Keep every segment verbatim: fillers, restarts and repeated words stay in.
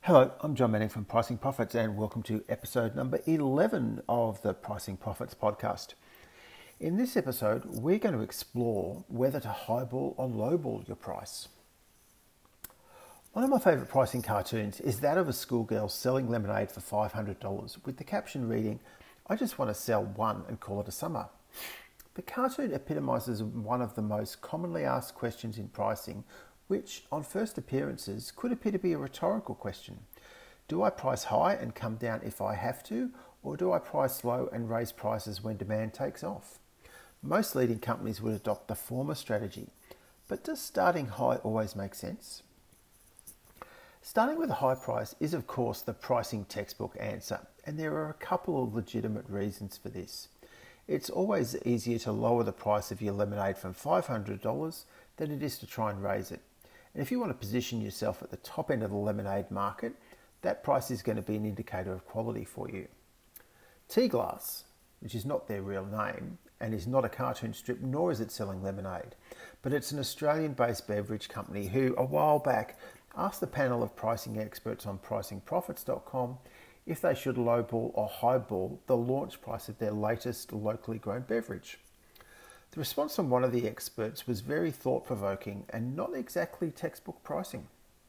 Hello, I'm John Manning from Pricing Profits and welcome to episode number eleven of the Pricing Profits podcast. In this episode, we're going to explore whether to highball or lowball your price. One of my favourite pricing cartoons is that of a schoolgirl selling lemonade for five hundred dollars with the caption reading, "I just want to sell one and call it a summer." The cartoon epitomises one of the most commonly asked questions in pricing, which on first appearances could appear to be a rhetorical question. Do I price high and come down if I have to, or do I price low and raise prices when demand takes off? Most leading companies would adopt the former strategy, but does starting high always make sense? Starting with a high price is of course the pricing textbook answer, and there are a couple of legitimate reasons for this. It's always easier to lower the price of your lemonade from five hundred dollars than it is to try and raise it. And if you want to position yourself at the top end of the lemonade market, that price is going to be an indicator of quality for you. Tea Glass, which is not their real name and is not a cartoon strip, nor is it selling lemonade, but it's an Australian-based beverage company who a while back asked a panel of pricing experts on pricing profits dot com if they should lowball or highball the launch price of their latest locally grown beverage. The response from one of the experts was very thought-provoking and not exactly textbook pricing.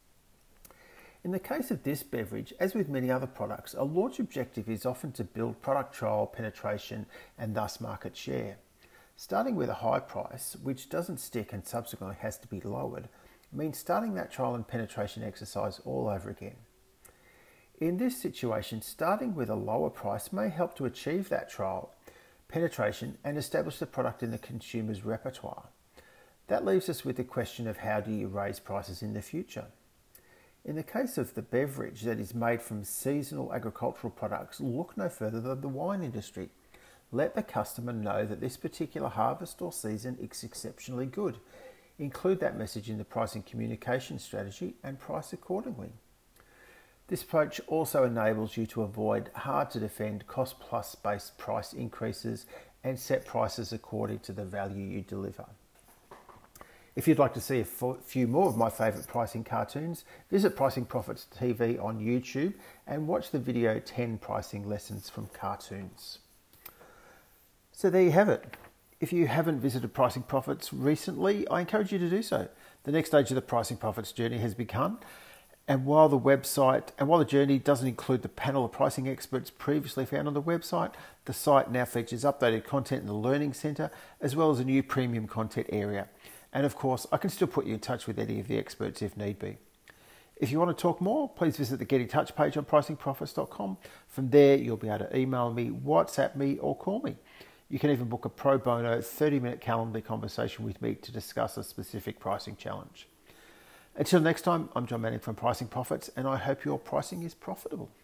In the case of this beverage, as with many other products, a launch objective is often to build product trial, penetration, and thus market share. Starting with a high price, which doesn't stick and subsequently has to be lowered, means starting that trial and penetration exercise all over again. In this situation, starting with a lower price may help to achieve that trial, penetration, and establish the product in the consumer's repertoire. That leaves us with the question of how do you raise prices in the future? In the case of the beverage that is made from seasonal agricultural products, look no further than the wine industry. Let the customer know that this particular harvest or season is exceptionally good. Include that message in the pricing communication strategy and price accordingly. This approach also enables you to avoid hard-to-defend cost-plus based price increases and set prices according to the value you deliver. If you'd like to see a few more of my favourite pricing cartoons, visit Pricing Profits T V on YouTube and watch the video ten Pricing Lessons from Cartoons. So there you have it. If you haven't visited Pricing Profits recently, I encourage you to do so. The next stage of the Pricing Profits journey has begun. And while the website and while the journey doesn't include the panel of pricing experts previously found on the website, the site now features updated content in the Learning Centre, as well as a new premium content area. And of course, I can still put you in touch with any of the experts if need be. If you want to talk more, please visit the Get in Touch page on Pricing Profits dot com. From there, you'll be able to email me, WhatsApp me, or call me. You can even book a pro bono thirty minute Calendly conversation with me to discuss a specific pricing challenge. Until next time, I'm John Manning from Pricing Profits, and I hope your pricing is profitable.